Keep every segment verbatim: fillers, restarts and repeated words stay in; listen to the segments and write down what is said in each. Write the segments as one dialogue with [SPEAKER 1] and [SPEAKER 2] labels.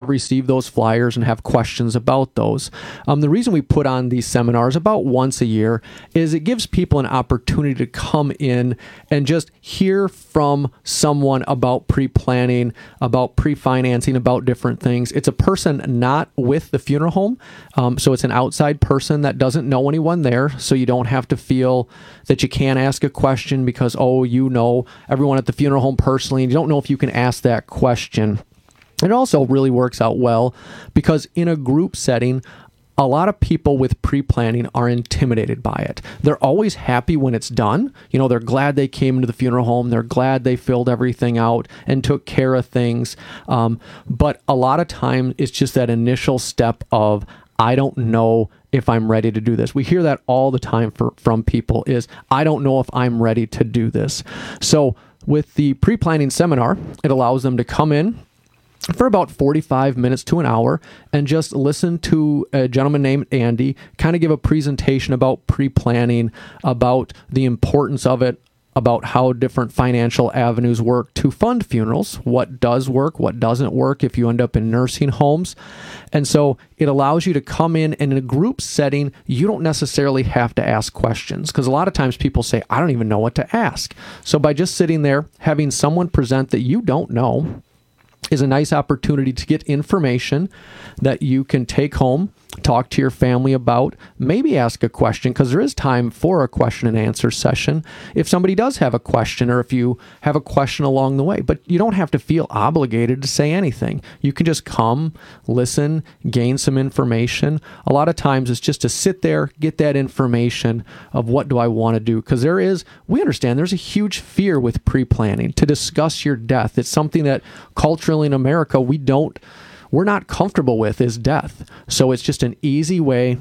[SPEAKER 1] received those flyers and have questions about those. Um, the reason we put on these seminars about once a year is it gives people an opportunity to come in and just hear from someone about pre-planning, about pre-financing, about different things. It's a person not with the funeral home, um, so it's an outside person that doesn't know anyone there, so you don't have to feel that you can't ask a question because, oh, you know everyone at the funeral home personally, and you don't know if you can ask that question. It also really works out well because in a group setting, a lot of people with pre-planning are intimidated by it. They're always happy when it's done. You know, they're glad they came into the funeral home. They're glad they filled everything out and took care of things. Um, but a lot of times it's just that initial step of, I don't know if I'm ready to do this. We hear that all the time for, from people is, I don't know if I'm ready to do this. So with the pre-planning seminar, it allows them to come in for about forty-five minutes to an hour and just listen to a gentleman named Andy kind of give a presentation about pre-planning, about the importance of it, about how different financial avenues work to fund funerals, what does work, what doesn't work if you end up in nursing homes. And so it allows you to come in and in a group setting, you don't necessarily have to ask questions because a lot of times people say, I don't even know what to ask. So by just sitting there, having someone present that you don't know is a nice opportunity to get information that you can take home, talk to your family about, maybe ask a question, because there is time for a question and answer session if somebody does have a question or if you have a question along the way. But you don't have to feel obligated to say anything. You can just come, listen, gain some information. A lot of times it's just to sit there, get that information of what do I want to do, because there is, we understand there's a huge fear with pre-planning to discuss your death. It's something that culturally in America we don't we're not comfortable with is death. So it's just an easy way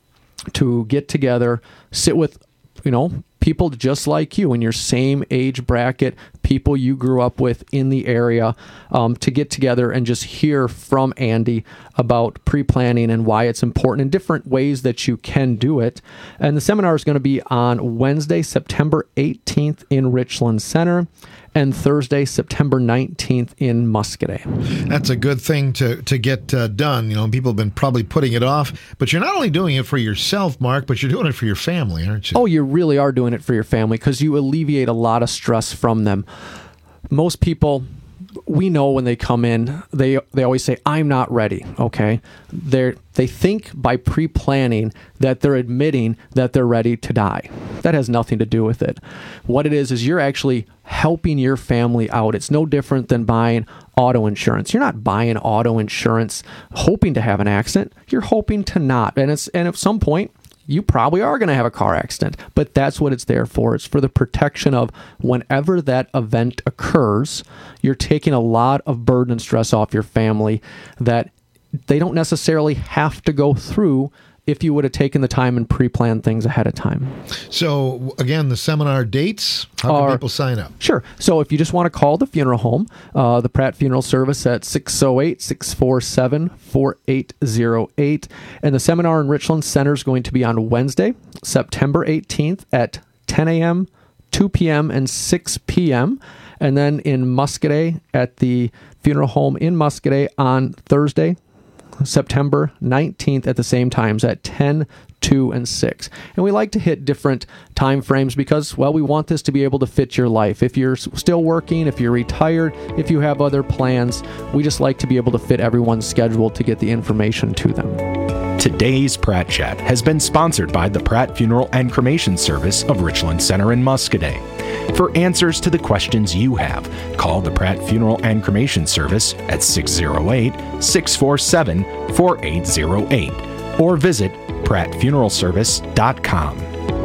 [SPEAKER 1] to get together, sit with, you know, people just like you in your same age bracket, people you grew up with in the area, um, to get together and just hear from Andy about pre-planning and why it's important and different ways that you can do it. And the seminar is going to be on Wednesday, September eighteenth in Richland Center, and Thursday, September nineteenth in Muscadet.
[SPEAKER 2] That's a good thing to, to get uh, done. You know, people have been probably putting it off, but you're not only doing it for yourself, Mark, but you're doing it for your family, aren't you?
[SPEAKER 1] Oh, you really are doing it for your family because you alleviate a lot of stress from them. Most people, we know when they come in, they they always say, I'm not ready, okay? They they think by pre-planning that they're admitting that they're ready to die. That has nothing to do with it. What it is is you're actually helping your family out. It's no different than buying auto insurance. You're not buying auto insurance hoping to have an accident. You're hoping to not. And it's and at some point, you probably are going to have a car accident, but that's what it's there for. It's for the protection of whenever that event occurs, you're taking a lot of burden and stress off your family that they don't necessarily have to go through if you would have taken the time and pre-planned things ahead of time.
[SPEAKER 2] So, again, the seminar dates, how can
[SPEAKER 1] are,
[SPEAKER 2] people sign up?
[SPEAKER 1] Sure. So if you just want to call the funeral home, uh, the Pratt Funeral Service at six oh eight, six four seven, four eight oh eight. And the seminar in Richland Center is going to be on Wednesday, September eighteenth at ten a.m., two p.m., and six p.m., and then in Muscadet at the funeral home in Muscadet on Thursday, September nineteenth at the same times at ten, two, and six. And we like to hit different time frames because, well, we want this to be able to fit your life. If you're still working, if you're retired, if you have other plans, we just like to be able to fit everyone's schedule to get the information to them.
[SPEAKER 3] Today's Pratt Chat has been sponsored by the Pratt Funeral and Cremation Service of Richland Center in Muscadet. For answers to the questions you have, call the Pratt Funeral and Cremation Service at six oh eight, six four seven, four eight oh eight or visit pratt funeral service dot com.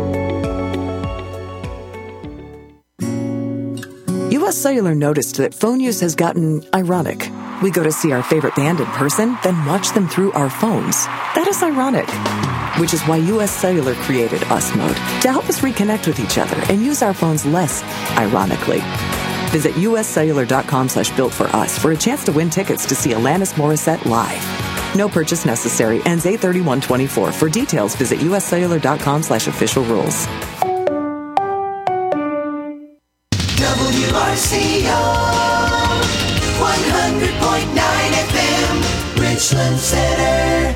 [SPEAKER 4] U S Cellular noticed that phone use has gotten ironic. We go to see our favorite band in person, then watch them through our phones. That is ironic. Which is why U S Cellular created Us Mode to help us reconnect with each other and use our phones less ironically. Visit uscellular.com slash built for us for a chance to win tickets to see Alanis Morissette live. No purchase necessary. Ends eight thirty-one twenty-four. For details, visit uscellular.com slash official rules.
[SPEAKER 5] W R C O one hundred point nine F M Richland Center.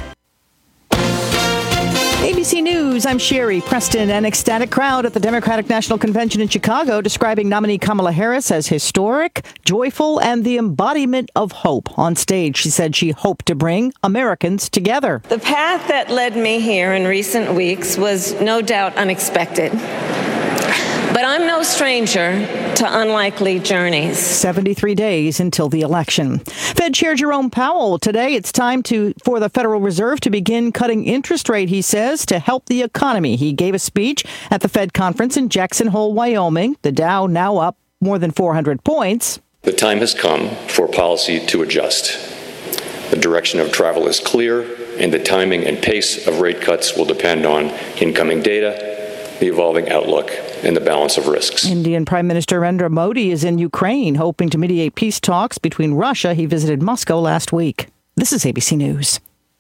[SPEAKER 6] A B C News, I'm Sherry Preston. An ecstatic crowd at the Democratic National Convention in Chicago describing nominee Kamala Harris as historic, joyful, and the embodiment of hope. On stage, she said she hoped to bring Americans together.
[SPEAKER 7] The path that led me here in recent weeks was no doubt unexpected. But I'm no stranger to unlikely journeys.
[SPEAKER 6] seventy-three days until the election. Fed Chair Jerome Powell, today it's time to for the Federal Reserve to begin cutting interest rate, he says, to help the economy. He gave a speech at the Fed conference in Jackson Hole, Wyoming. The Dow now up more than four hundred points.
[SPEAKER 8] The time has come for policy to adjust. The direction of travel is clear, and the timing and pace of rate cuts will depend on incoming data, the evolving outlook, and the balance of risks.
[SPEAKER 6] Indian Prime Minister Narendra Modi is in Ukraine, hoping to mediate peace talks between Russia. He visited Moscow last week. This is A B C News.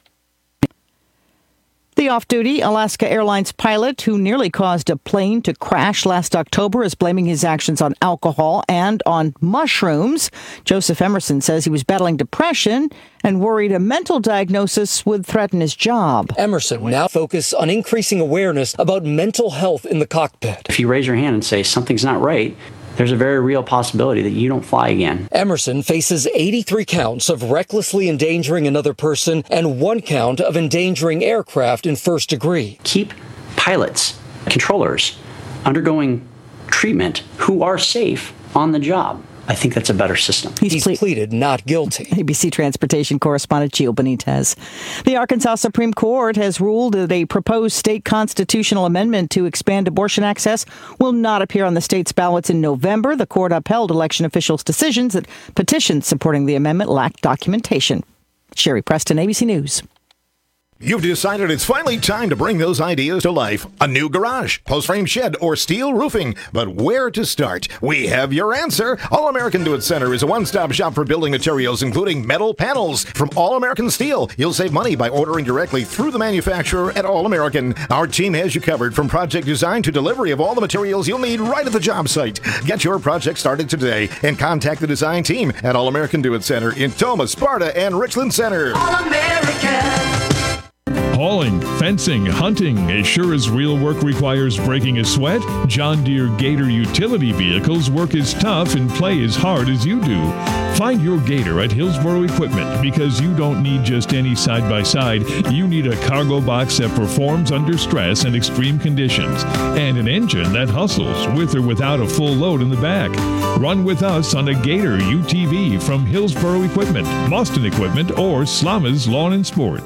[SPEAKER 6] The off-duty Alaska Airlines pilot who nearly caused a plane to crash last October is blaming his actions on alcohol and on mushrooms. Joseph Emerson says he was battling depression and worried a mental diagnosis would threaten his job.
[SPEAKER 9] Emerson will now focus on increasing awareness about mental health in the cockpit.
[SPEAKER 10] If you raise your hand and say something's not right, there's a very real possibility that you don't fly again.
[SPEAKER 9] Emerson faces eighty-three counts of recklessly endangering another person and one count of endangering aircraft in first degree.
[SPEAKER 10] Keep pilots, controllers, undergoing treatment who are safe on the job. I think that's a better system.
[SPEAKER 9] He's, He's ple- pleaded not guilty.
[SPEAKER 6] A B C transportation correspondent Gio Benitez. The Arkansas Supreme Court has ruled that a proposed state constitutional amendment to expand abortion access will not appear on the state's ballots in November. The court upheld election officials' decisions that petitions supporting the amendment lacked documentation. Sherry Preston, A B C News.
[SPEAKER 11] You've decided it's finally time to bring those ideas to life. A new garage, post-frame shed, or steel roofing. But where to start? We have your answer. All-American Do It Center is a one-stop shop for building materials, including metal panels. From All-American Steel, you'll save money by ordering directly through the manufacturer at All-American. Our team has you covered from project design to delivery of all the materials you'll need right at the job site. Get your project started today and contact the design team at All-American Do It Center in Tomah, Sparta, and Richland Center.
[SPEAKER 5] All-American.
[SPEAKER 12] Hauling, fencing, hunting, as sure as real work requires breaking a sweat, John Deere Gator utility vehicles work as tough and play as hard as you do. Find your Gator at Hillsboro Equipment, because you don't need just any side-by-side. You need a cargo box that performs under stress and extreme conditions, and an engine that hustles with or without a full load in the back. Run with us on a Gator U T V from Hillsboro Equipment, Boston Equipment, or Slama's Lawn and Sport.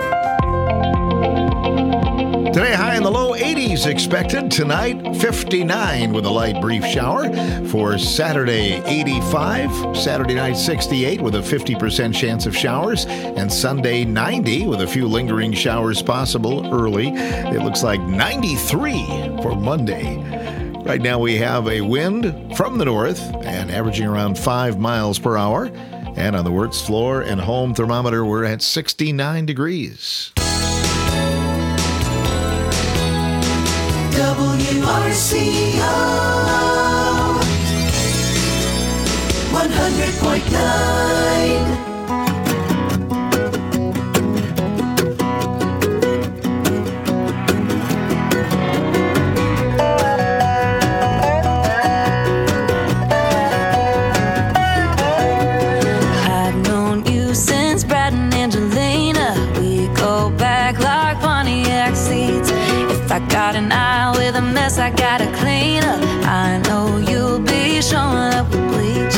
[SPEAKER 2] Today, high in the low eighties expected. Tonight, fifty-nine with a light brief shower. For Saturday, eighty-five. Saturday night, sixty-eight with a fifty percent chance of showers. And Sunday, ninety with a few lingering showers possible early. It looks like ninety-three for Monday. Right now, we have a wind from the north and averaging around five miles per hour. And on the works floor and home thermometer, we're at sixty-nine degrees.
[SPEAKER 5] W R C O one hundred point nine.
[SPEAKER 13] I've known you since Brad and Angelina. We go back like Pontiac seats. If I got an eye with a mess, I gotta clean up. I know you'll be showing up with bleach.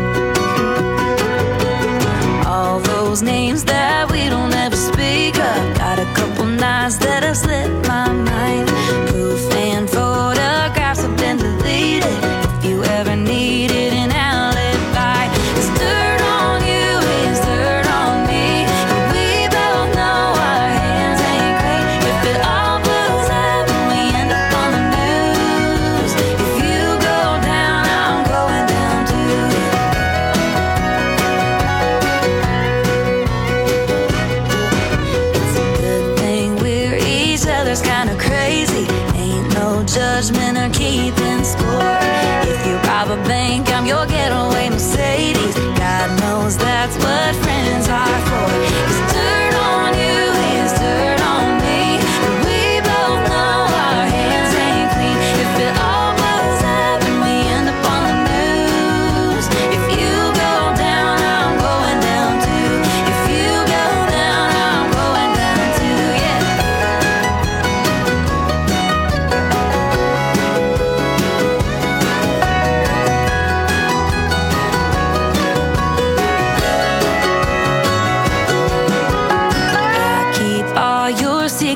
[SPEAKER 13] All those names that we don't ever speak of. Got a couple nights that have slipped my mind. Proof and photographs have been deleted. If you ever needed an alibi, it's dirt on you, it's dirt on me. And we both know our hands ain't clean. If it all blows up and we end up on the news, if you go down, I'm going down too. It's a good thing we're each other's kind of crazy. Ain't no judgment or keeping score. If you rob a bank, I'm your getaway Mercedes. God knows that's what friends are for. It's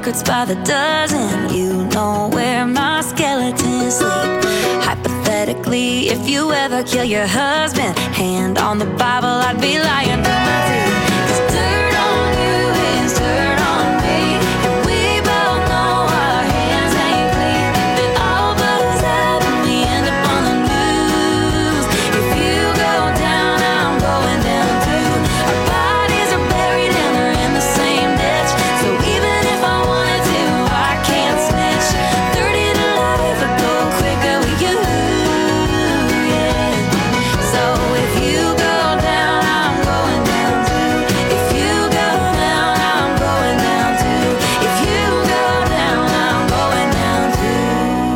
[SPEAKER 13] secrets by the dozen. You know where my skeletons sleep. Hypothetically, if you ever kill your husband, hand on the Bible, I'd be lying through my teeth. 'Cause dirt on you is dirt on me, and we both know our hands ain't clean. It all blows out and we end up on the news. If you go down, I'm going down too. Our bodies are buried and they're in the same ditch. So even if I wanted to, I can't snitch. thirty to life would go quicker with you. Yeah. So if you go down, I'm going down too. If you go down, I'm going down too. If you go down, I'm going down too.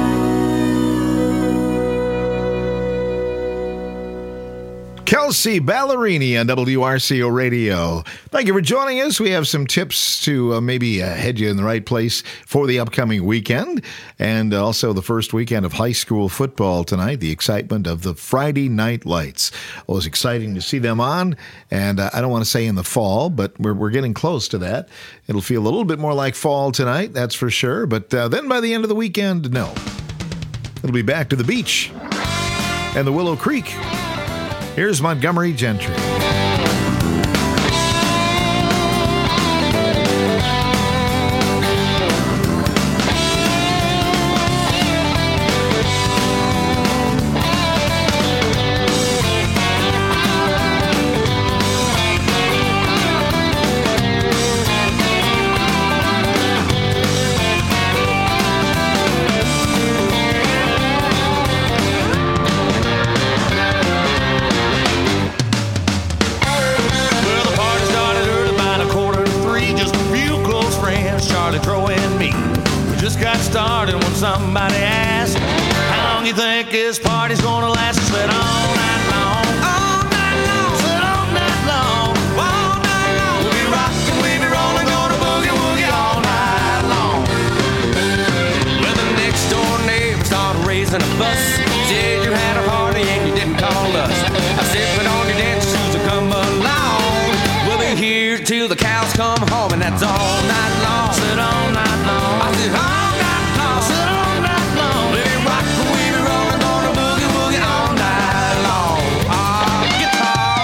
[SPEAKER 2] Kelsey Ballerini on W R C O Radio. Thank you for joining us. We have some tips to uh, maybe uh, head you in the right place for the upcoming weekend, and also the first weekend of high school football tonight, the excitement of the Friday Night Lights. Well, it's exciting to see them on, and uh, I don't want to say in the fall, but we're, we're getting close to that. It'll feel a little bit more like fall tonight, that's for sure, but uh, then by the end of the weekend, no. It'll be back to the beach and the Willow Creek. Here's Montgomery Gentry.
[SPEAKER 14] Well, the party started early, about a quarter to three. Just a few close friends, Charlie, Troy, and me. We just got started when somebody asked, how long you think this party's gonna last? I said, all night long. All night long. I said, all night long. All night long. We'll be rocking, we'll be rolling, gonna boogie woogie all night long. Well, the next door neighbor started raising a fuss. Said you had a party and you didn't call us. I said, put on your dance shoes and come along. We'll be here till the cows come home, and that's all night long. I said, all night long. I said, all night long. I said, all night long. We'll be rocking, we'll be rolling, gonna boogie woogie all night long. Ah, guitar.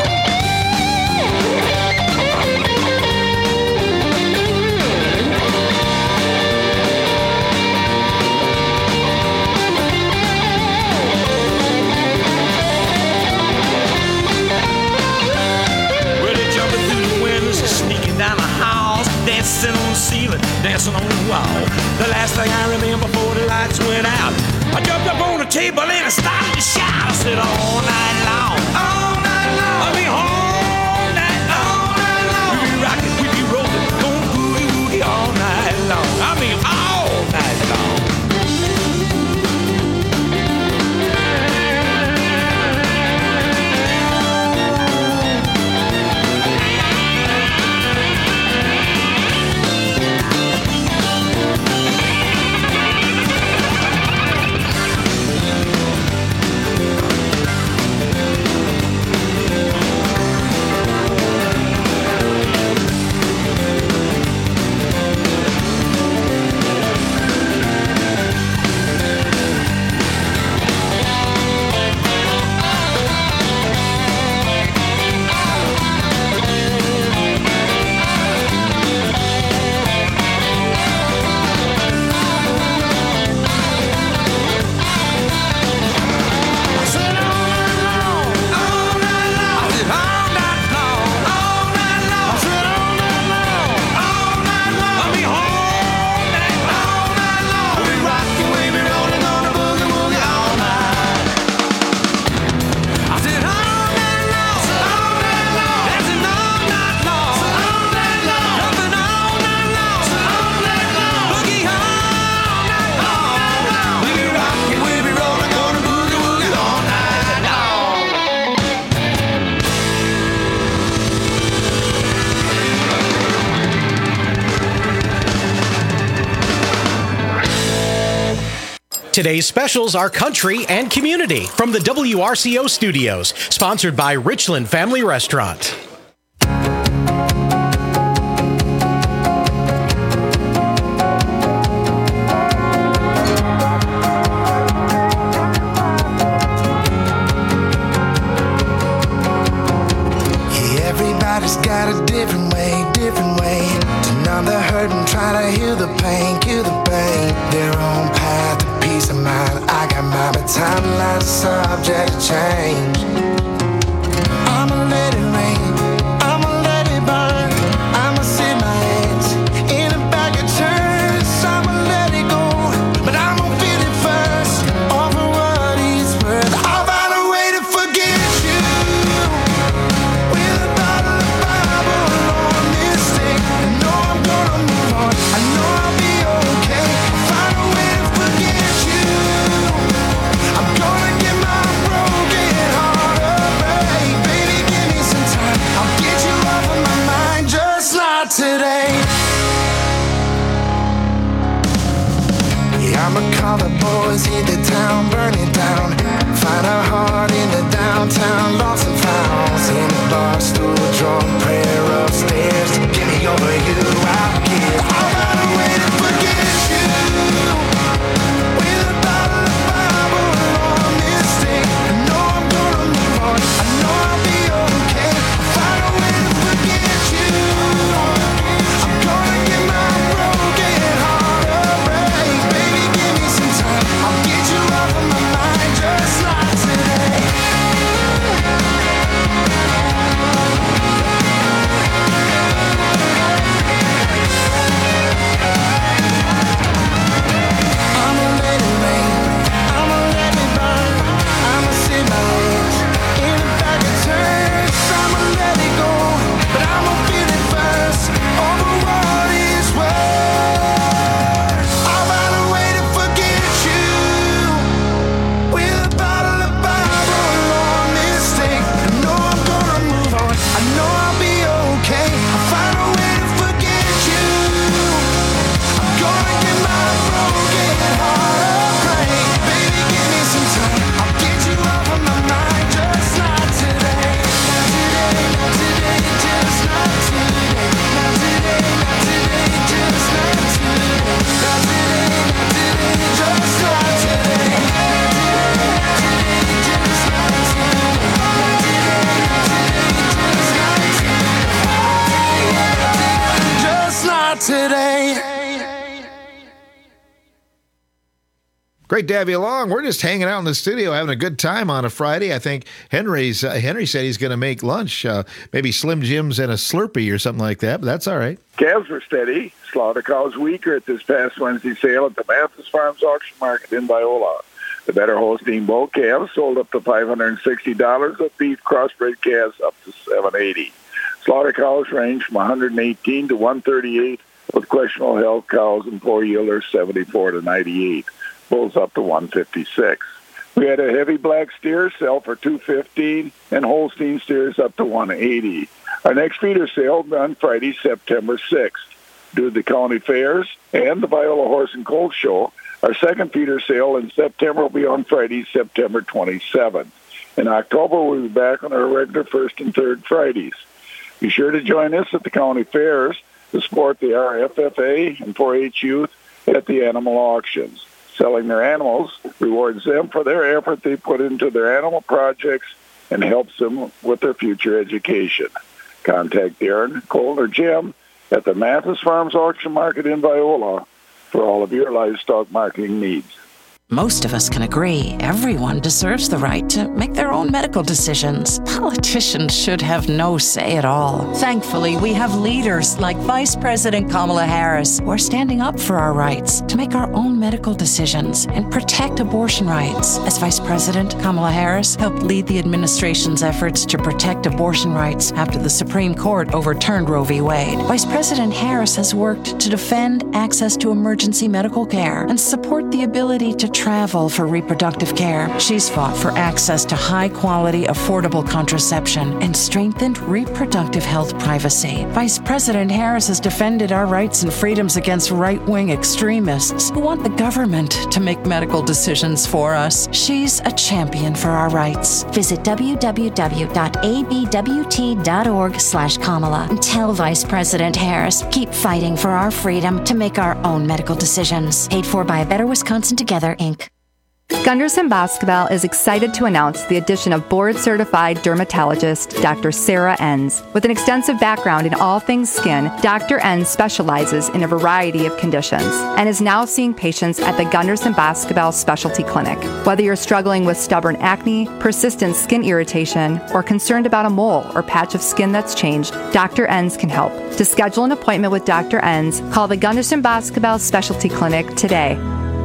[SPEAKER 14] Well, they're jumping through the windows, sneaking down the halls, dancing on the ceiling, dancing on the wall. The last thing I remember before the lights went out, I jumped up on the table and I started to shout. I said, all night long, all night long. I mean, all night long, all night long. We be rocking, we be rolling, going boogie woogie all night long. I mean, all night long.
[SPEAKER 15] Today's specials are country and community from the W R C O studios, sponsored by Richland Family Restaurant.
[SPEAKER 16] the pain, kill the pain. Their own path to peace of mind. I got mine, but time lies subject to change. I'ma let it rain, I'ma let it burn. I'ma sit my hands in a bag of turns. I'ma let it go, but I'm gonna feel it first. All for what it's worth. I'll find a way to forget you. With a bottle of Bible or a mistake. I know I'm gonna move on. I know I'll be okay. Find a way to forget you. I'm gonna get my broken heart away. Baby, give me some time. I'll get you off of my mind, just not today. Yeah, I'ma call the boys, hit the town, burn it down. Find a heart in the downtown, lost and found. In the bar stool, drunk prayer upstairs. Get me over you, I'll get. I'll find a way to forget you. With a bottle of Bible or a mistake. I know I'm gonna move on. I know I'll be okay. Find a way to forget you. I'm gonna get my broken heart away. Baby, give me some time. I'll get you off of my mind, just not today. I'ma let it rain, I'ma let it burn. I'ma sit my hands in a bag of turns. I'ma let it go, but I'ma feel it first. Over what it's worth. I'll find a way to forget you. With a bottle of Bible or a mistake. I know I'm gonna move on. I know I'll be okay. I'll find a way to forget you. I'm gonna get my broken heart right. Baby, give me some time. I'll get you off of my mind, just not today. Not today, not today, just not today. Not today, not today, just not today. Not today, not today, just not today. Not today, just not today. Not today, just not today.
[SPEAKER 2] Great to have you along. We're just hanging out in the studio, having a good time on a Friday. I think Henry's uh, Henry said he's going to make lunch, uh, maybe Slim Jims and a Slurpee or something like that. But that's all right.
[SPEAKER 17] Calves were steady. Slaughter cows weaker at this past Wednesday sale at the Mathis Farms Auction Market in Viola. The better Holstein bull calves sold up to five hundred sixty dollars, with beef crossbred calves up to seven hundred eighty dollars. Slaughter cows range from one hundred eighteen to one hundred thirty-eight, with questionable health cows and poor yielders seventy-four to ninety-eight. Bulls up to one hundred fifty-six. We had a heavy black steer sell for two hundred fifteen dollars and Holstein steers up to one hundred eighty dollars. Our next feeder sale will be on Friday, September sixth. Due to the county fairs and the Viola Horse and Colt Show, our second feeder sale in September will be on Friday, September twenty-seventh. In October, we'll be back on our regular first and third Fridays. Be sure to join us at the county fairs to support the R F F A and four H youth at the animal auctions. Selling their animals rewards them for their effort they put into their animal projects and helps them with their future education. Contact Darren, Cole, or Jim at the Mathis Farms Auction Market in Viola for all of your livestock marketing needs.
[SPEAKER 18] Most of us can agree everyone deserves the right to make their own medical decisions. Politicians should have no say at all. Thankfully, we have leaders like Vice President Kamala Harris who are standing up for our rights to make our own medical decisions and protect abortion rights. As Vice President, Kamala Harris helped lead the administration's efforts to protect abortion rights after the Supreme Court overturned Roe v. Wade. Vice President Harris has worked to defend access to emergency medical care and support the ability to travel for reproductive care. She's fought for access to high-quality, affordable contraception and strengthened reproductive health privacy. Vice President Harris has defended our rights and freedoms against right-wing extremists who want the government to make medical decisions for us. She's a champion for our rights.
[SPEAKER 19] Visit w w w dot a b w t dot org slash Kamala and tell Vice President Harris, keep fighting for our freedom to make our own medical decisions. Paid for by a Better Wisconsin Together, Incorporated.
[SPEAKER 20] Gunderson Basketball is excited to announce the addition of board-certified dermatologist Doctor Sarah Enns. With an extensive background in all things skin, Doctor Enns specializes in a variety of conditions and is now seeing patients at the Gunderson Basketball Specialty Clinic. Whether you're struggling with stubborn acne, persistent skin irritation, or concerned about a mole or patch of skin that's changed, Doctor Enns can help. To schedule an appointment with Doctor Enns, call the Gunderson Basketball Specialty Clinic today.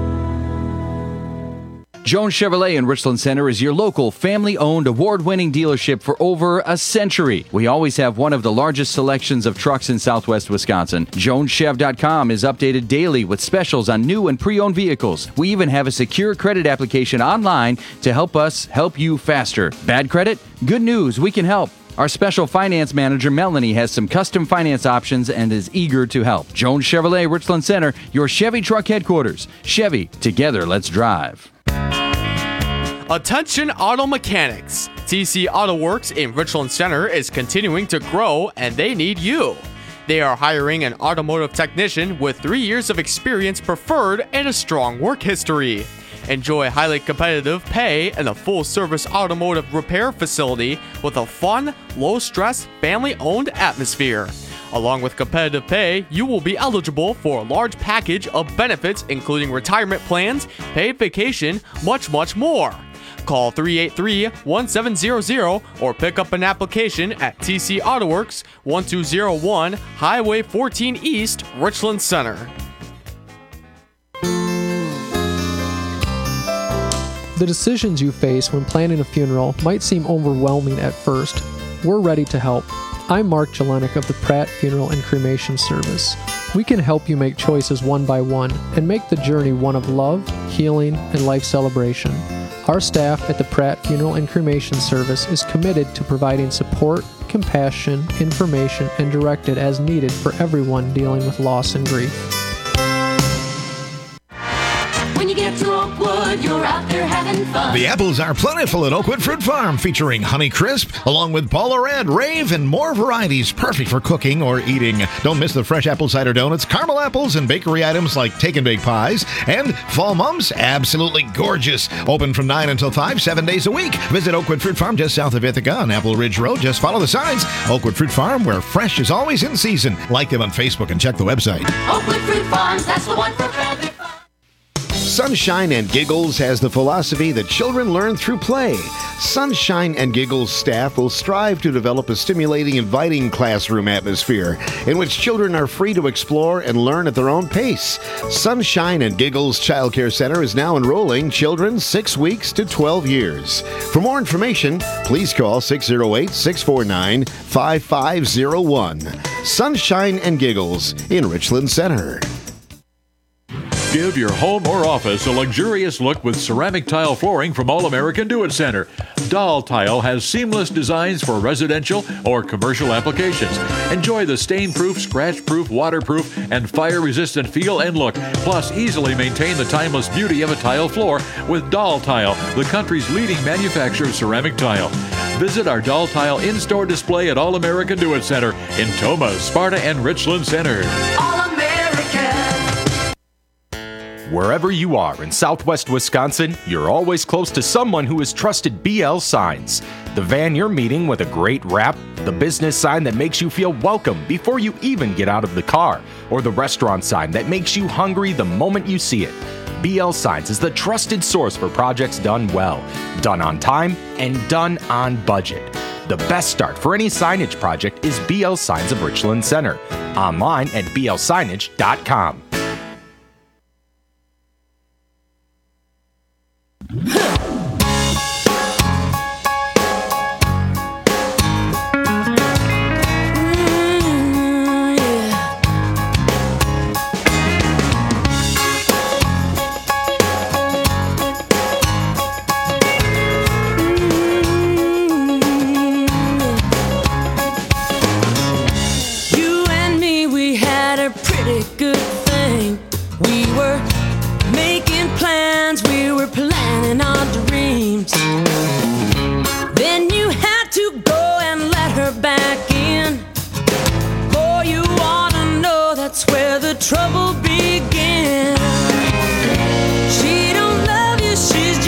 [SPEAKER 21] Jones Chevrolet in Richland Center is your local family-owned, award-winning dealership for over a century. We always have one of the largest selections of trucks in southwest Wisconsin. Jones Chev dot com is updated daily with specials on new and pre-owned vehicles. We even have a secure credit application online to help us help you faster. Bad credit? Good news, we can help. Our special finance manager, Melanie, has some custom finance options and is eager to help. Jones Chevrolet, Richland Center, your Chevy truck headquarters. Chevy, together, let's drive.
[SPEAKER 22] Attention auto mechanics. T C Auto Works in Richland Center is continuing to grow and they need you. They are hiring an automotive technician with three years of experience preferred and a strong work history. Enjoy highly competitive pay and a full-service automotive repair facility with a fun, low-stress, family-owned atmosphere. Along with competitive pay, you will be eligible for a large package of benefits including retirement plans, paid vacation, much, much more. Call three eight three, one seven zero zero or pick up an application at T C Auto Works, one two zero one Highway fourteen East, Richland Center.
[SPEAKER 1] The decisions you face when planning a funeral might seem overwhelming at first. We're ready to help. I'm Mark Jelenik of the Pratt Funeral and Cremation Service. We can help you make choices one by one and make the journey one of love, healing, and life celebration. Our staff at the Pratt Funeral and Cremation Service is committed to providing support, compassion, information, and directed as needed for everyone dealing with loss and grief.
[SPEAKER 5] When you get to Oakwood, you're out there having fun.
[SPEAKER 2] The apples are plentiful at Oakwood Fruit Farm, featuring Honey Crisp, along with Paula Red, Rave, and more varieties perfect for cooking or eating. Don't miss the fresh apple cider donuts, caramel apples, and bakery items like take and bake pies. And Fall Mums, absolutely gorgeous. Open from nine until five, seven days a week. Visit Oakwood Fruit Farm just south of Ithaca on Apple Ridge Road. Just follow the signs. Oakwood Fruit Farm, where fresh is always in season. Like them on Facebook and check the website.
[SPEAKER 5] Oakwood Fruit Farms, that's the one for family fun.
[SPEAKER 2] Sunshine and Giggles has the philosophy that children learn through play. Sunshine and Giggles staff will strive to develop a stimulating, inviting classroom atmosphere in which children are free to explore and learn at their own pace. Sunshine and Giggles Child Care Center is now enrolling children six weeks to twelve years. For more information, please call six oh eight, six four nine, five five oh one. Sunshine and Giggles in Richland Center.
[SPEAKER 23] Give your home or office a luxurious look with ceramic tile flooring from All American Do It Center. Doll Tile has seamless designs for residential or commercial applications. Enjoy the stain-proof, scratch-proof, waterproof, and fire-resistant feel and look. Plus, easily maintain the timeless beauty of a tile floor with Doll Tile, the country's leading manufacturer of ceramic tile. Visit our Doll Tile in-store display at All American Do It Center in Tomah, Sparta, and Richland Center.
[SPEAKER 3] Wherever you are in southwest Wisconsin, you're always close to someone who has trusted B L Signs. The van you're meeting with a great wrap, the business sign that makes you feel welcome before you even get out of the car, or the restaurant sign that makes you hungry the moment you see it. B L Signs is the trusted source for projects done well, done on time, and done on budget. The best start for any signage project is B L Signs of Richland Center. Online at b l signage dot com.
[SPEAKER 5] You and me, we had a pretty good thing. We were making plans, we were planning our dreams. Then you had to go and let her back in. Boy, you ought to know that's where the trouble began. She don't love you, she's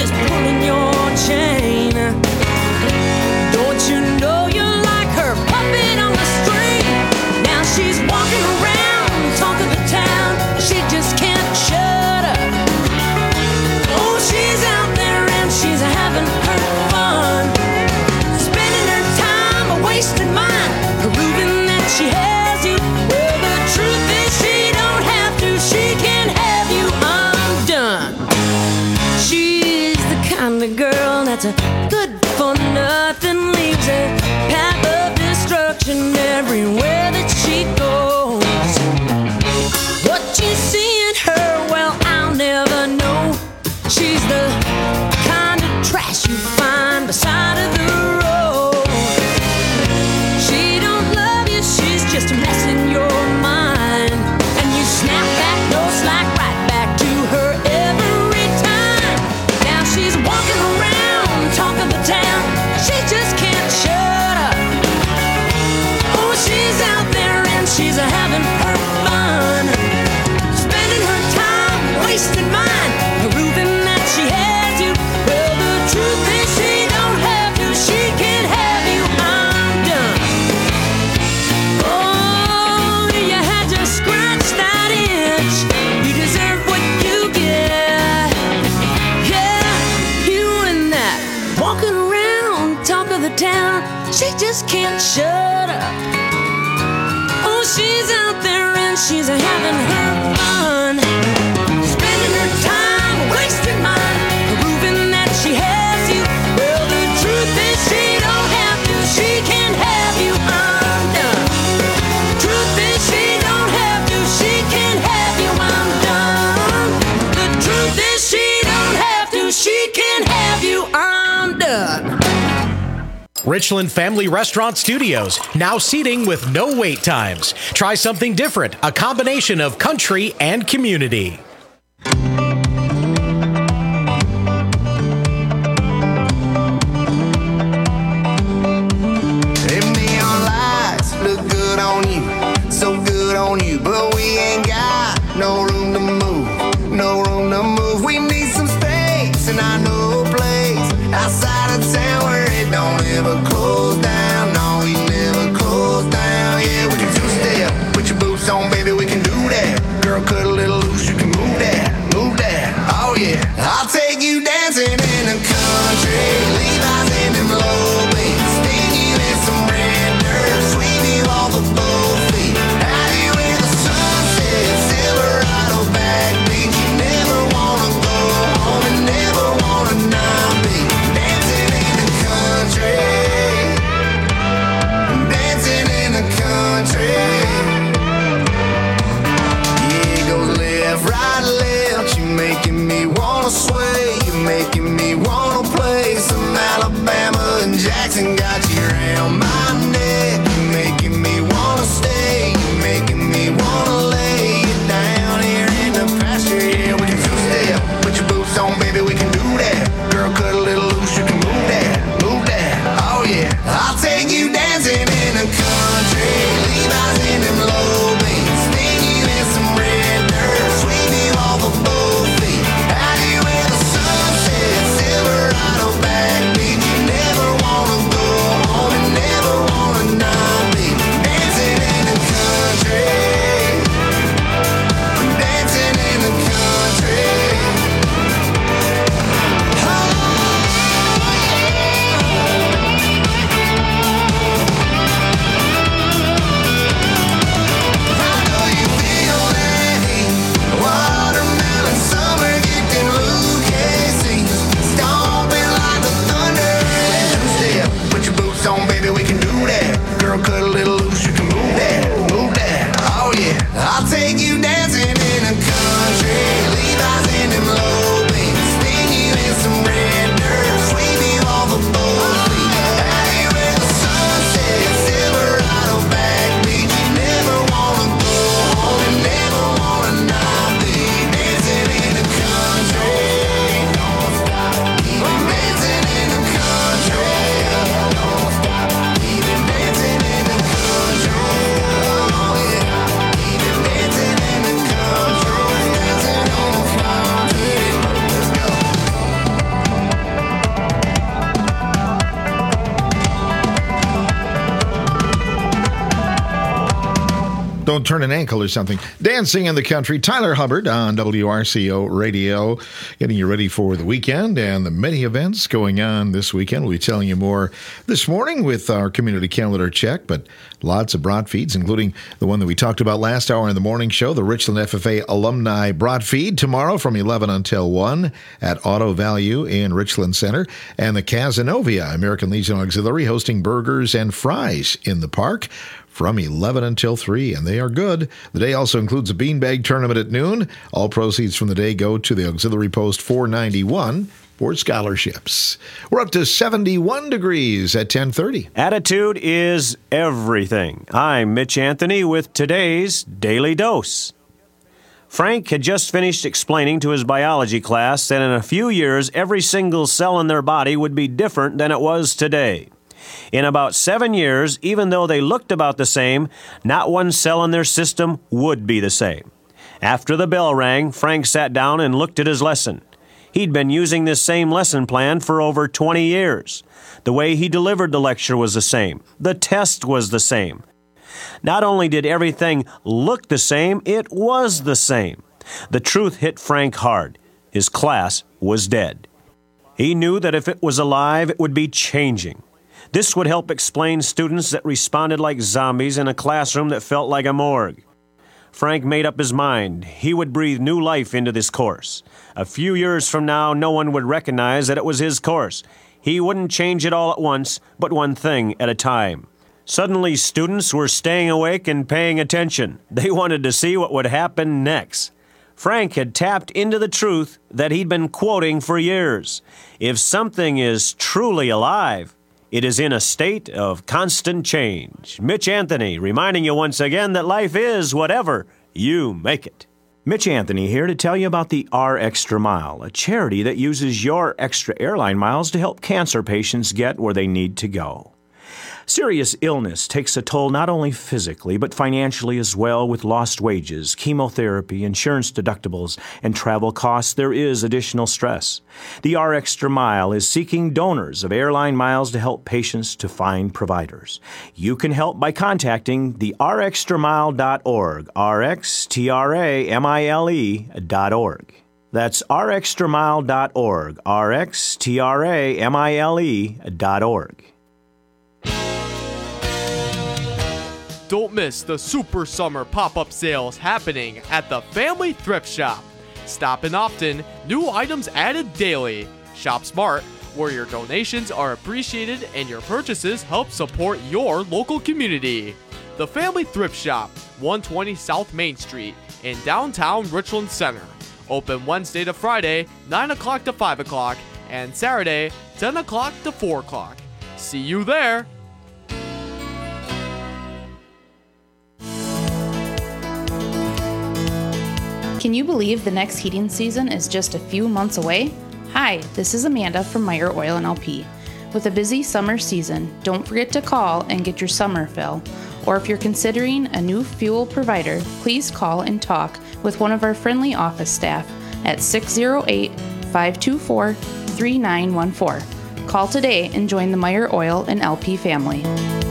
[SPEAKER 5] she's having her fun, spending her time wasting mine, proving that she has you. Well, the truth is she don't have to, she can have you undone. Truth is she don't have to, she can have you undone. The truth is she don't have to, she can have you undone.
[SPEAKER 15] Richland Family Restaurant Studios, now seating with no wait times. Try something different, a combination of country and community.
[SPEAKER 16] Them neon lights look good on you, so good on you, but we ain't got no room to move, no room to move. We need some space, and I know a place outside of town where it don't ever close down. No, we never close down. Yeah, we can two-step, put your boots on, baby, we can do that. Girl, cut a little loose, you can move that, move that. Oh yeah, I'll take you dancing in the country, Levi's in them low beats, spin you in some red dirt, sweep you off the both feet, have you in the sunset, Silverado backbeat. You never wanna go home and never wanna not be dancing in the country, dancing in the country. Yeah, it goes left, right, left. You making me wanna sway, you making me wanna play some Alabama and Jackson. Got you around my neck, you making me wanna stay, you making me wanna lay you down here in the pasture. Yeah, we can two-step, put your boots on, baby, we can do that. Girl, cut a little loose, you can move that, move that. Oh yeah, I'll take you dancing in the country, Levi's in them low beats, spin you in some red dirt, sweep you off of both feet, have you in the sunset, Silverado backbeat. You never wanna go home and never wanna not be dancing in the country, dancing in the country. Watermelon summer, get them Lucchese, stomping like the thunder. Two-step, put your boots on, baby, we can do that. Girl, cut a little loose, you can move that, move that. Oh yeah, I'll take you dancing in the country, Levi's in them low beats, spin you in some red dirt, sweep you off of both feet, have you in the sunset, Silverado backbeat. You never wanna go home and never wanna not be dancing in the country. Don't stop, keep dancing in the country. Don't stop, keep dancing in the country. Oh yeah, keep dancing in the country, dancing on the country. Let's go.
[SPEAKER 2] Don't turn an ankle or something. Dancing in the Country, Tyler Hubbard on W R C O Radio, getting you ready for the weekend and the many events going on this weekend. We'll be telling you more this morning with our community calendar check, but lots of brat feeds, including the one that we talked about last hour in the morning show, the Richland F F A Alumni Brat Feed, tomorrow from eleven until one at Auto Value in Richland Center, and the Cazenovia American Legion Auxiliary hosting burgers and fries in the park from eleven until three, and they are good. The day also includes a beanbag tournament at noon. All proceeds from the day go to the Auxiliary Post four ninety-one for scholarships. We're up to seventy-one degrees at ten thirty.
[SPEAKER 4] Attitude is everything. I'm Mitch Anthony with today's Daily Dose. Frank had just finished explaining to his biology class that in a few years, every single cell in their body would be different than it was today. In about seven years, even though they looked about the same, not one cell in their system would be the same. After the bell rang, Frank sat down and looked at his lesson. He'd been using this same lesson plan for over twenty years. The way he delivered the lecture was the same. The test was the same. Not only did everything look the same, it was the same. The truth hit Frank hard. His class was dead. He knew that if it was alive, it would be changing. This would help explain students that responded like zombies in a classroom that felt like a morgue. Frank made up his mind he would breathe new life into this course. A few years from now, no one would recognize that it was his course. He wouldn't change it all at once, but one thing at a time. Suddenly, students were staying awake and paying attention. They wanted to see what would happen next. Frank had tapped into the truth that he'd been quoting for years. If something is truly alive, it is in a state of constant change. Mitch Anthony reminding you once again that life is whatever you make it.
[SPEAKER 3] Mitch Anthony here to tell you about the R Extra Mile, a charity that uses your extra airline miles to help cancer patients get where they need to go. Serious illness takes a toll not only physically, but financially as well. With lost wages, chemotherapy, insurance deductibles, and travel costs, there is additional stress. The R Extra Mile is seeking donors of airline miles to help patients to find providers. You can help by contacting the r extra mile dot org, R X T R A M I L E dot org. That's r extra mile dot org, R X T R A M I L E dot org.
[SPEAKER 22] Don't miss the Super Summer pop-up sales happening at the Family Thrift Shop. Stop in often, new items added daily. Shop smart, where your donations are appreciated and your purchases help support your local community. The Family Thrift Shop, one twenty South Main Street in downtown Richland Center. Open Wednesday to Friday, nine o'clock to five o'clock, and Saturday, ten o'clock to four o'clock. See you there!
[SPEAKER 7] Can you believe the next heating season is just a few months away? Hi, this is Amanda from Meyer Oil and L P. With a busy summer season, don't forget to call and get your summer fill. Or if you're considering a new fuel provider, please call and talk with one of our friendly office staff at six oh eight, five two four, three nine one four. Call today and join the Meyer Oil and L P family.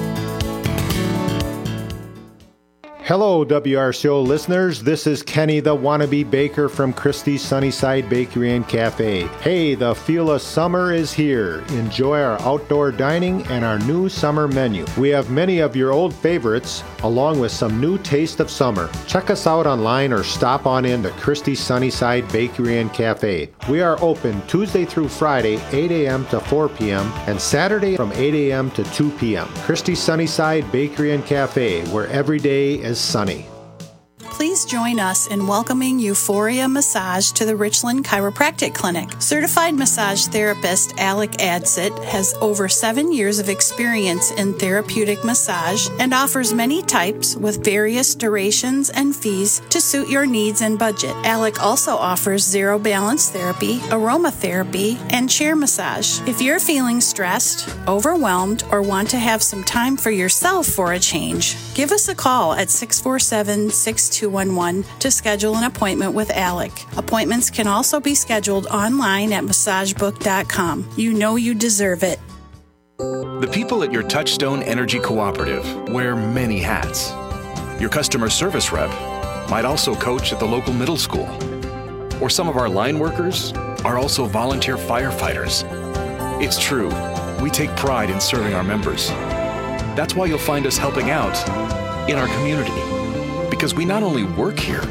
[SPEAKER 8] Hello, W R C O listeners. This is Kenny the Wannabe Baker from Christie's Sunnyside Bakery and Cafe. Hey, the feel of summer is here. Enjoy our outdoor dining and our new summer menu. We have many of your old favorites, along with some new taste of summer. Check us out online or stop on in to Christie's Sunnyside Bakery and Cafe. We are open Tuesday through Friday, eight a.m. to four p.m. and Saturday from eight a.m. to two p.m. Christie's Sunnyside Bakery and Cafe, where every day is sunny.
[SPEAKER 10] Please join us in welcoming Euphoria Massage to the Richland Chiropractic Clinic. Certified massage therapist Alec Adsit has over seven years of experience in therapeutic massage and offers many types with various durations and fees to suit your needs and budget. Alec also offers zero balance therapy, aromatherapy, and chair massage. If you're feeling stressed, overwhelmed, or want to have some time for yourself for a change, give us a call at six four seven, six two one one to schedule an appointment with Alec. Appointments can also be scheduled online at massage book dot com. You know you deserve it.
[SPEAKER 24] The people at your Touchstone Energy Cooperative wear many hats. Your customer service rep might also coach at the local middle school. Or some of our line workers are also volunteer firefighters. It's true, we take pride in serving our members. That's why you'll find us helping out in our community. Because we not only work here,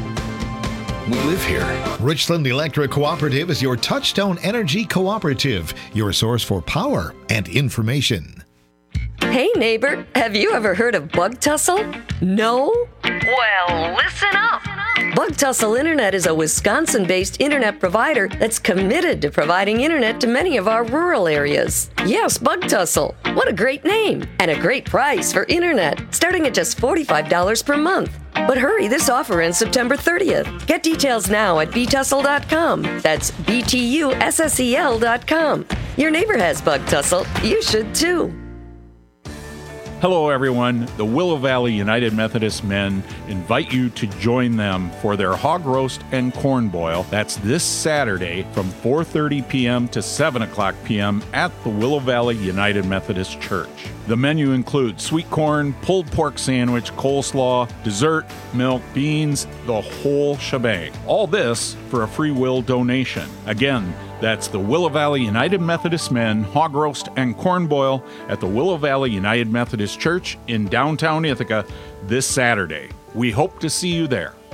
[SPEAKER 24] we live here.
[SPEAKER 2] Richland Electric Cooperative is your Touchstone Energy Cooperative, your source for power and information.
[SPEAKER 25] Hey neighbor, have you ever heard of Bug Tussle? No? Well, listen up. Bug Tussle Internet is a Wisconsin-based internet provider that's committed to providing internet to many of our rural areas. Yes, Bug Tussle. What a great name and a great price for internet, starting at just forty-five dollars per month. But hurry, this offer ends September thirtieth. Get details now at b tussle dot com. That's B T U S S E L dot com. Your neighbor has Bug Tussle. You should too.
[SPEAKER 26] Hello, everyone. The Willow Valley United Methodist Men invite you to join them for their hog roast and corn boil. That's this Saturday from four thirty p.m. to seven o'clock p.m. at the Willow Valley United Methodist Church. The menu includes sweet corn, pulled pork sandwich, coleslaw, dessert, milk, beans, the whole shebang. All this for a free will donation. Again, that's the Willow Valley United Methodist Men hog roast and corn boil at the Willow Valley United Methodist Church in downtown Ithaca this Saturday. We hope to see you there.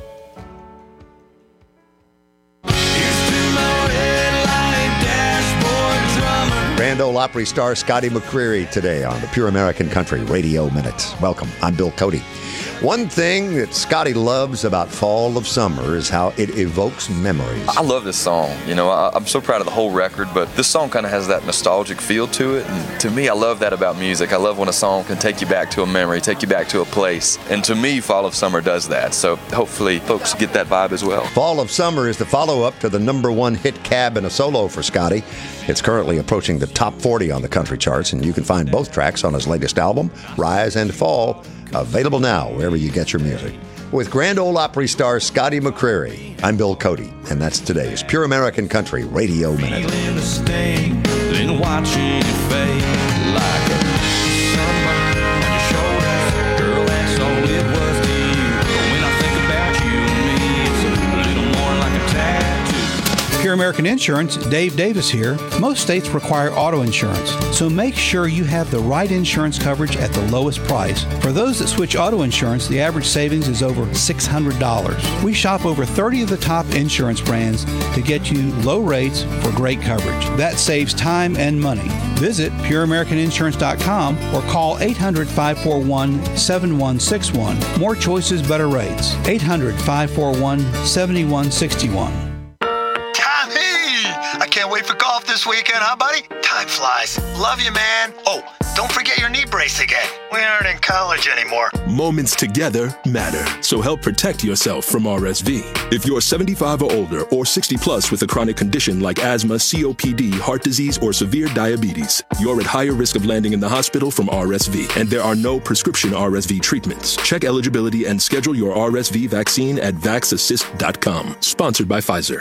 [SPEAKER 6] Grand Ole Opry star Scotty McCreery today on the Pure American Country Radio Minute. Welcome. I'm Bill Cody. One thing that Scotty loves about Fall of Summer is how it evokes memories.
[SPEAKER 9] I love this song. You know, I, I'm so proud of the whole record, but this song kind of has that nostalgic feel to it. And to me, I love that about music. I love when a song can take you back to a memory, take you back to a place. And to me, Fall of Summer does that. So hopefully folks get that vibe as well.
[SPEAKER 6] Fall of Summer is the follow-up to the number one hit Cab and a Solo for Scotty. It's currently approaching the top forty on the country charts, and you can find both tracks on his latest album, Rise and Fall, available now wherever you get your music. With Grand Ole Opry star Scotty McCreery, I'm Bill Cody, and that's today's Pure American Country Radio Minute.
[SPEAKER 16] Feeling the sting, then watching it fade like a sunburn on your shoulders. Girl, that's all it was to you. When I think about you and me, it's a little more like a tattoo.
[SPEAKER 11] Pure American Insurance, Dave Davis here. Most states require auto insurance, so make sure you have the right insurance coverage at the lowest price. For those that switch auto insurance, the average savings is over six hundred dollars. We shop over thirty of the top insurance brands to get you low rates for great coverage. That saves time and money. Visit pure american insurance dot com or call eight hundred, five four one, seven one six one. More choices, better rates. eight hundred, five four one, seven one six one.
[SPEAKER 12] I can't wait for golf this weekend, huh, buddy? Time flies. Love you, man. Oh, don't forget your knee brace again. We aren't in college anymore.
[SPEAKER 13] Moments together matter, so help protect yourself from R S V. If you're seventy-five or older or sixty plus with a chronic condition like asthma, C O P D, heart disease, or severe diabetes, you're at higher risk of landing in the hospital from R S V, and there are no prescription R S V treatments. Check eligibility and schedule your R S V vaccine at vax assist dot com. Sponsored by Pfizer.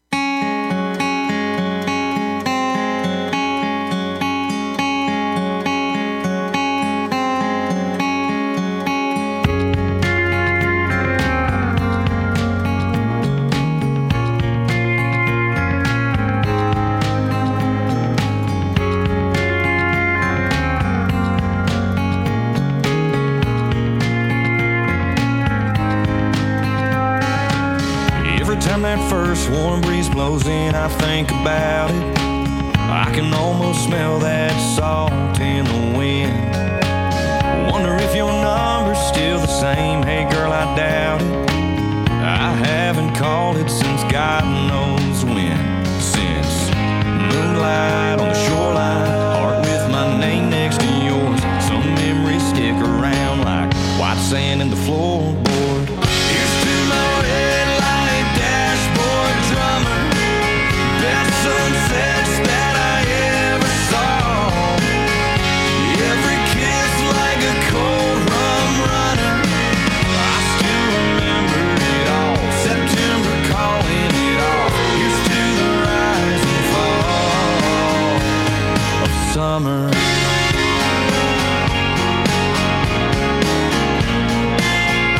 [SPEAKER 16] Warm breeze blows in, I think about it. I can almost smell that salt in the wind. Wonder if your number's still the same. Hey girl, I doubt it. I haven't called it since God knows when. Since moonlight on the shoreline, heart with my name next to yours. Some memories stick around like white sand in the floorboard. Here's to my red light dashboard drummer, best sunsets that I ever saw. Every kiss like a cold rum runner. I still remember it all. September calling it off. Here's to the rise and fall of summer.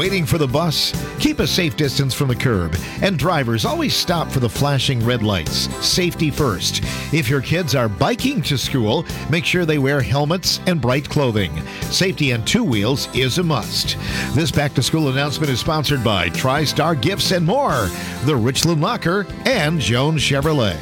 [SPEAKER 2] waiting for the bus? Keep a safe distance from the curb. And drivers, always stop for the flashing red lights. Safety first. If your kids are biking to school, make sure they wear helmets and bright clothing. Safety on two wheels is a must. This back-to-school announcement is sponsored by TriStar Gifts and more, the Richland Locker, and Jones Chevrolet.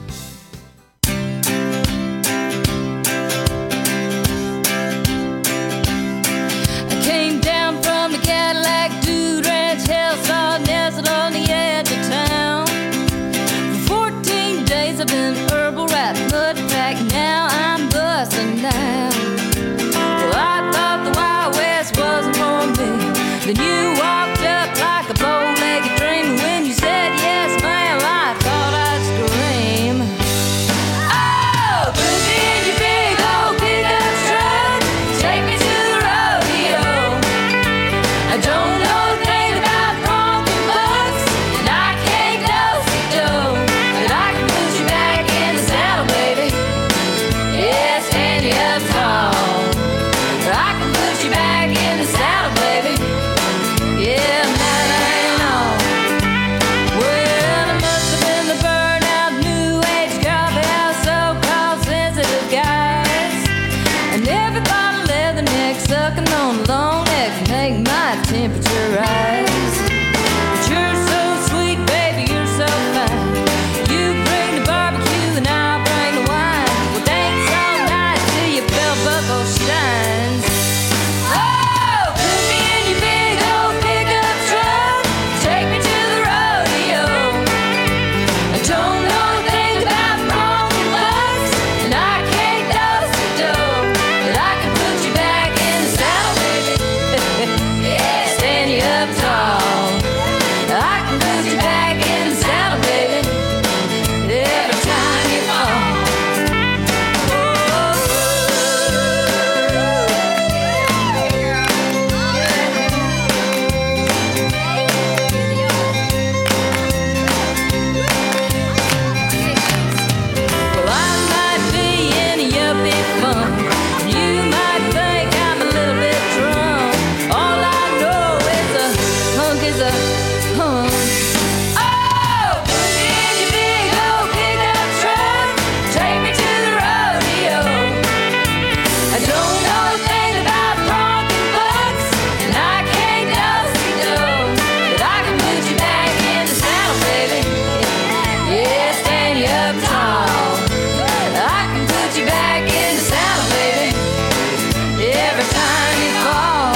[SPEAKER 5] Then you walked up like a bow-legged dream. When you said yes, ma'am, I thought I'd scream. Oh, put me in your big old pickup truck, take me to the rodeo. I don't know a thing about bronking bucks, and I can't do-si-do, but I can put you back in the saddle, baby. Yeah, stand you up tall. I can put you back in the saddle, baby. Yeah, man, I ain't on. Well, it must have been the burnout new age coffee house, so-called sensitive guys. I never thought a leather neck sucking on the long neck would make my temperature rise. But you're so sweet, baby, you're so fine. You bring the barbecue and I'll bring the wine. We'll dance all night till your belt buckle shines. Oh, put me in your big old pickup truck, take me to the rodeo. I don't know a thing about bronking bucks, and I can't do-si-do, but I can put you back in the saddle, baby. Yeah, stand you up tall. I can put you back in the saddle, baby, every time you fall. Well, I might be in a yuppie funk. You might think I'm a little bit drunk. All I know is a hunk is a hunk. Oh, put me in your big old pickup truck, take me to the rodeo. I don't know a thing about bronking bucks, and I can't do-si-do, but I can put you back in the saddle, baby. Yeah, stand you up tall. I can put you back in the saddle, baby, every time you fall.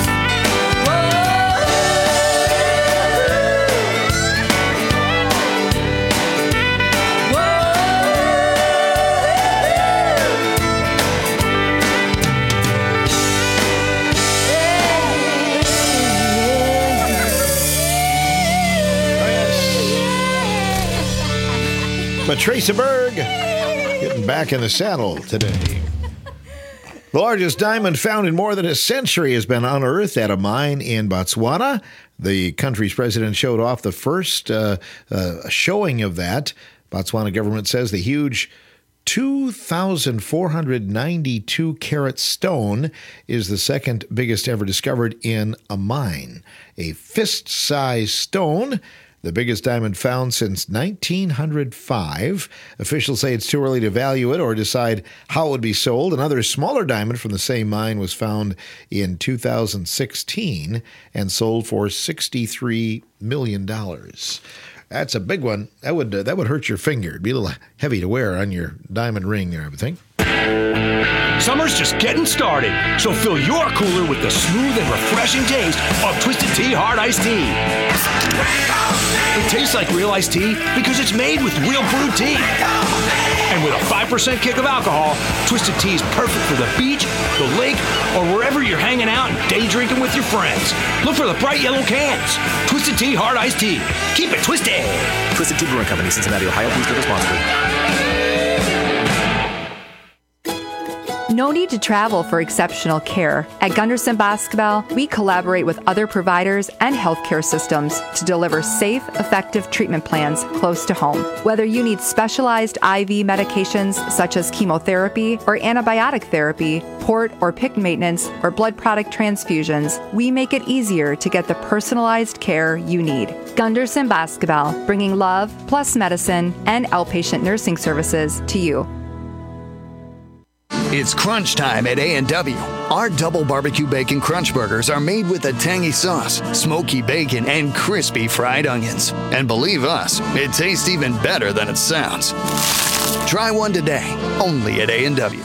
[SPEAKER 2] But Tracy Berg getting back in the saddle today. The largest diamond found in more than a century has been unearthed at a mine in Botswana. The country's president showed off the first uh, uh, showing of that. Botswana government says the huge two thousand four hundred ninety-two carat stone is the second biggest ever discovered in a mine. A fist-sized stone, the biggest diamond found since nineteen oh five. Officials say it's too early to value it or decide how it would be sold. Another smaller diamond from the same mine was found in two thousand sixteen and sold for sixty-three million dollars. That's a big one. That would uh, that would hurt your finger. It'd be a little heavy to wear on your diamond ring there, I would think.
[SPEAKER 14] Summer's just getting started, so fill your cooler with the smooth and refreshing taste of Twisted Tea Hard Iced Tea. It tastes like real iced tea because it's made with real brewed tea. And with a five percent kick of alcohol, Twisted Tea is perfect for the beach, the lake, or wherever you're hanging out and day drinking with your friends. Look for the bright yellow cans. Twisted Tea Hard Iced Tea. Keep it twisted.
[SPEAKER 3] Twisted Tea Brewing Company, Cincinnati, Ohio. Please drink responsibly.
[SPEAKER 1] No need to travel for exceptional care. At Gunderson Boscobel, we collaborate with other providers and healthcare systems to deliver safe, effective treatment plans close to home. Whether you need specialized I V medications such as chemotherapy or antibiotic therapy, port or PICC maintenance, or blood product transfusions, we make it easier to get the personalized care you need. Gunderson Boscobel, bringing love plus medicine and outpatient nursing services to you.
[SPEAKER 17] It's crunch time at A and W. Our double barbecue bacon crunch burgers are made with a tangy sauce, smoky bacon, and crispy fried onions. And believe us, it tastes even better than it sounds. Try one today, only at A and W.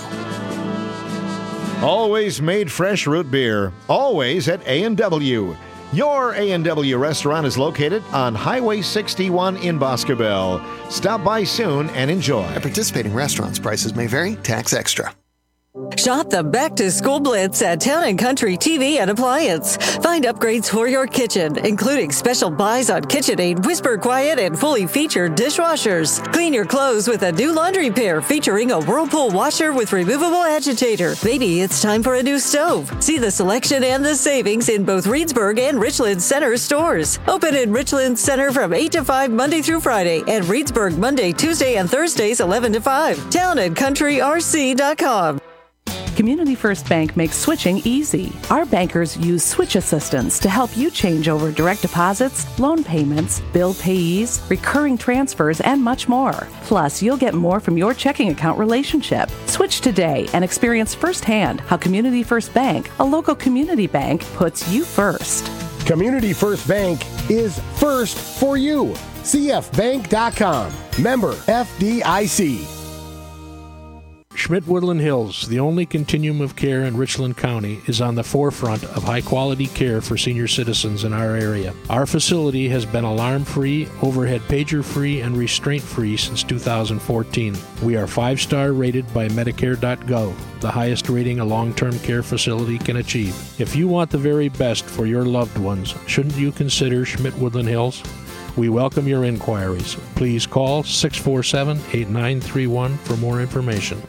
[SPEAKER 2] Always made fresh root beer, always at A and W. Your A and W restaurant is located on Highway sixty-one in Boscobel. Stop by soon and enjoy.
[SPEAKER 18] At participating restaurants, prices may vary, tax extra.
[SPEAKER 19] Shop the Back to School Blitz at Town and Country T V and Appliance. Find upgrades for your kitchen, including special buys on KitchenAid, Whisper Quiet, and fully featured dishwashers. Clean your clothes with a new laundry pair featuring a Whirlpool washer with removable agitator. Maybe it's time for a new stove. See the selection and the savings in both Reedsburg and Richland Center stores. Open in Richland Center from eight to five Monday through Friday, and Reedsburg Monday, Tuesday, and Thursdays eleven to five. town and country R C dot com.
[SPEAKER 20] Community First Bank makes switching easy. Our bankers use switch assistance to help you change over direct deposits, loan payments, bill payees, recurring transfers, and much more. Plus, you'll get more from your checking account relationship. Switch today and experience firsthand how Community First Bank, a local community bank, puts you first.
[SPEAKER 21] Community First Bank is first for you. C F bank dot com. Member F D I C.
[SPEAKER 27] Schmidt Woodland Hills, the only continuum of care in Richland County, is on the forefront of high-quality care for senior citizens in our area. Our facility has been alarm-free, overhead pager-free, and restraint-free since two thousand fourteen. We are five-star rated by Medicare dot gov, the highest rating a long-term care facility can achieve. If you want the very best for your loved ones, shouldn't you consider Schmidt Woodland Hills? We welcome your inquiries. Please call six four seven, eight nine three one for more information.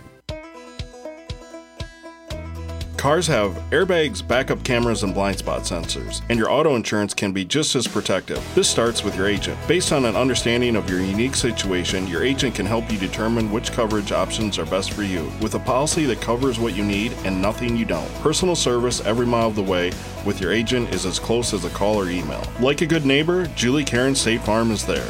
[SPEAKER 28] Cars have airbags, backup cameras, and blind spot sensors, and your auto insurance can be just as protective. This starts with your agent. Based on an understanding of your unique situation, your agent can help you determine which coverage options are best for you, with a policy that covers what you need and nothing you don't. Personal service every mile of the way with your agent is as close as a call or email. Like a good neighbor, Julie Karen State Farm is there.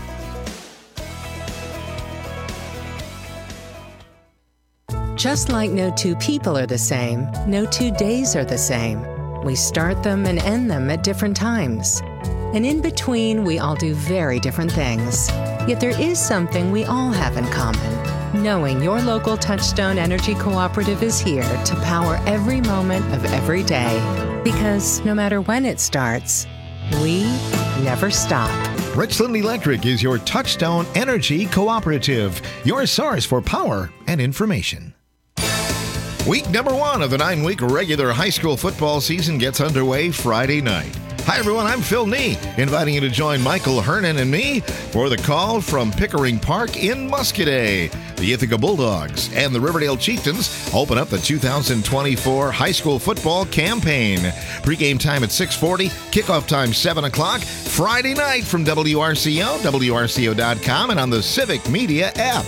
[SPEAKER 29] Just like no two people are the same, no two days are the same. We start them and end them at different times. And in between, we all do very different things. Yet there is something we all have in common. Knowing your local Touchstone Energy Cooperative is here to power every moment of every day. Because no matter when it starts, we never stop.
[SPEAKER 2] Richland Electric is your Touchstone Energy Cooperative, your source for power and information. Week number one of the nine-week regular high school football season gets underway Friday night. Hi, everyone. I'm Phil Nee, inviting you to join Michael Hernan and me for the call from Pickering Park in Muscoda. The Ithaca Bulldogs and the Riverdale Chieftains open up the two thousand twenty-four high school football campaign. Pre-game time at six forty, kickoff time seven o'clock, Friday night from W R C O, W R C O dot com, and on the Civic Media app.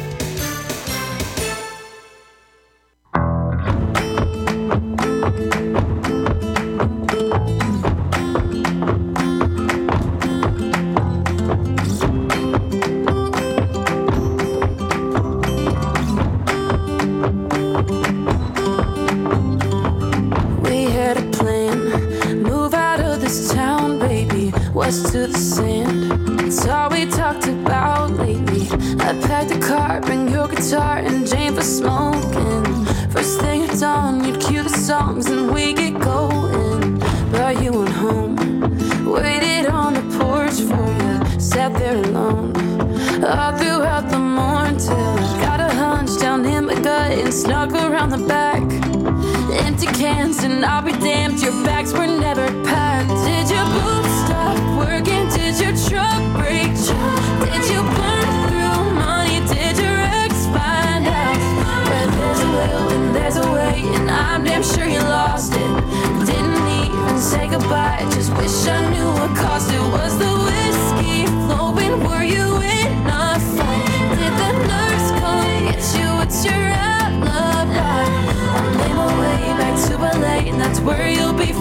[SPEAKER 5] West to the sand, it's all we talked about lately. I packed a car, bring your guitar and Jane for smoking. First thing at dawn, you'd cue the songs and we get going. But you went home, waited on the porch for you, sat there alone all throughout the morning till I got a hunch down in my gut and snuck around the back. Empty cans and I'll be damned, your bags were never packed. Did your boots stop working? Did your truck break? Did you burn through money? Did your ex find out? Where there's a will and there's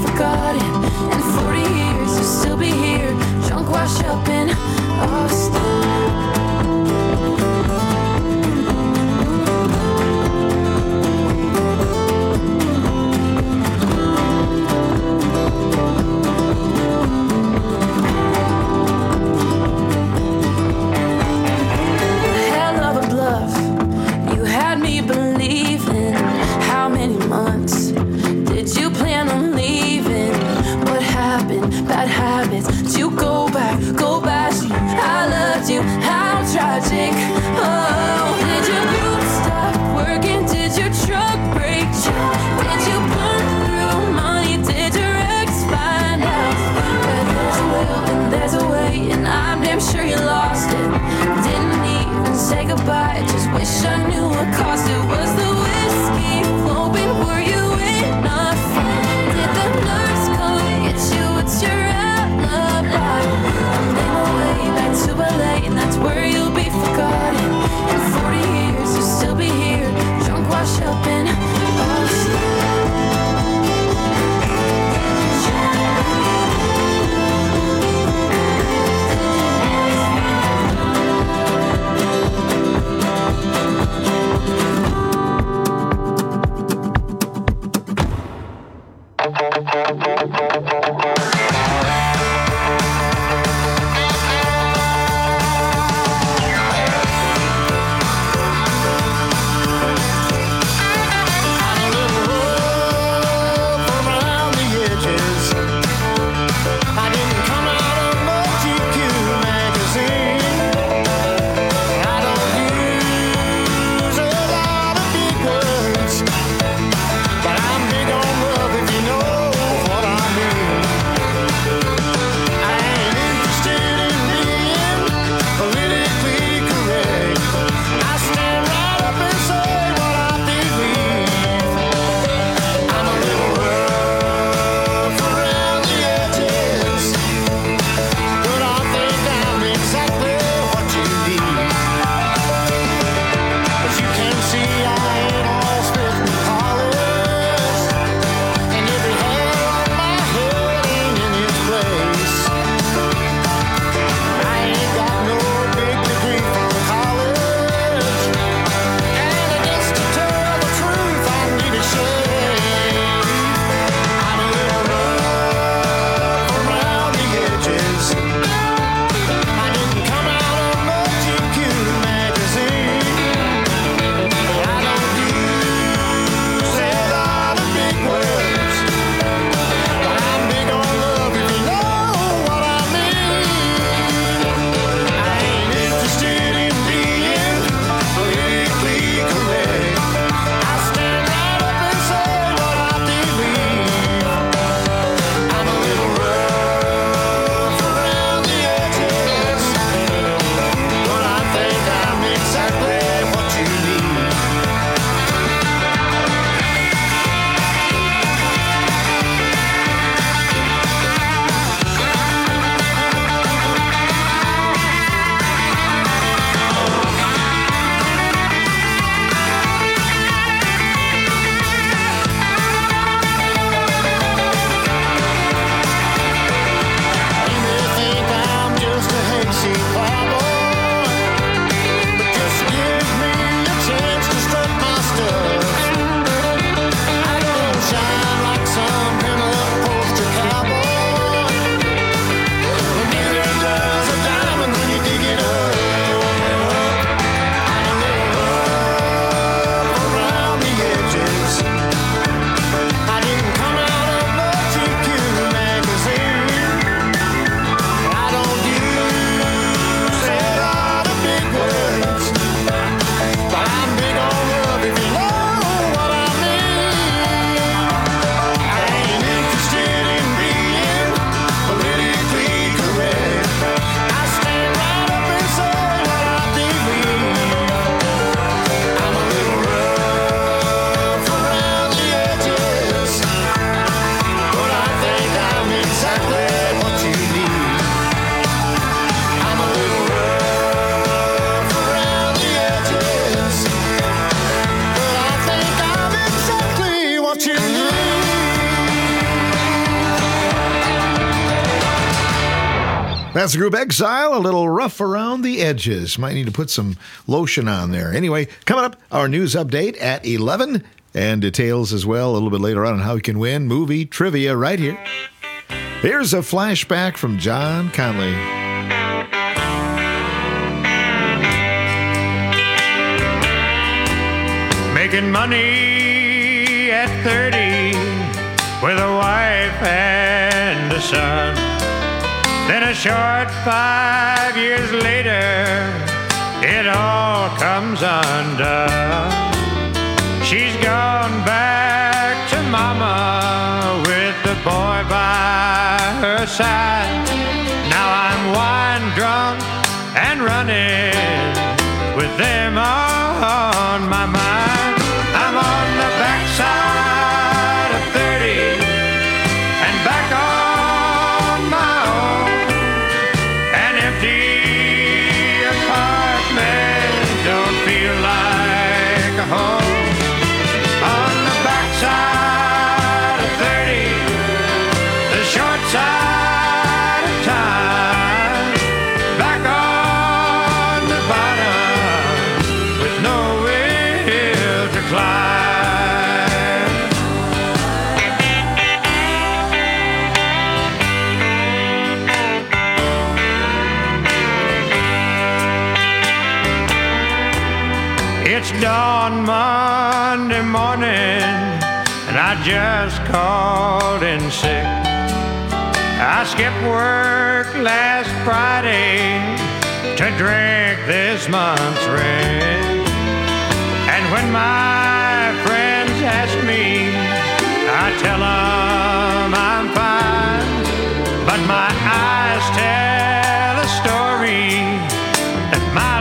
[SPEAKER 5] forgotten. And forty years you'll still be here, drunk, washed up in Austin. Bad habits, did you go back, go back? I loved you, how tragic. Oh, did your group stop working? Did your truck break? Did you burn through money? Did your ex find out? But there's a will and there's a way, and I'm damn sure you lost it. Didn't even say goodbye, just wish I knew what cost it. Was the whiskey flowing? Were you enough? Did the nurse come get you? What's your alibi? I made my way back to
[SPEAKER 2] That's the group Exile, a little rough around the edges. Might need to put some lotion on there. Anyway, coming up, our news update at eleven, and details as well a little bit later on on how you can win movie trivia right here. Here's a flashback from John Conley.
[SPEAKER 4] Making money at thirty with a wife and a son. Then a short five years later, it all comes undone. She's gone back to mama with the boy by her side. Now I'm wine drunk and running with them on my mind. I'm on the backside of thirty and back on my own. An empty apartment don't feel like a home. On the backside of thirty, the short side of time. Back on the bottom with nowhere to climb. It's dawn Monday morning, and I just called in sick. I skipped work last Friday to drink this month's rent. And when my friends ask me, I tell them I'm fine. But my eyes tell a story that my